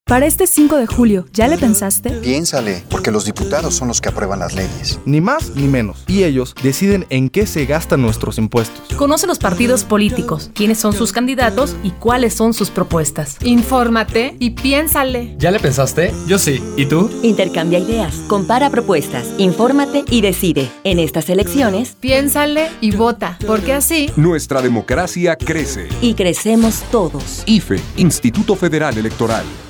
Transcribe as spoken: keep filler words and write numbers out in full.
Para este cinco de julio, ¿ya le pensaste? Piénsale, porque los diputados son los que aprueban las leyes. Ni más ni menos. Y ellos deciden en qué se gastan nuestros impuestos. Conoce los partidos políticos, quiénes son sus candidatos y cuáles son sus propuestas. Infórmate y piénsale. ¿Ya le pensaste? Yo sí. ¿Y tú? Intercambia ideas, compara propuestas, infórmate y decide. En estas elecciones, piénsale y vota, porque así nuestra democracia crece. Y crecemos todos. I F E, Instituto Federal Electoral.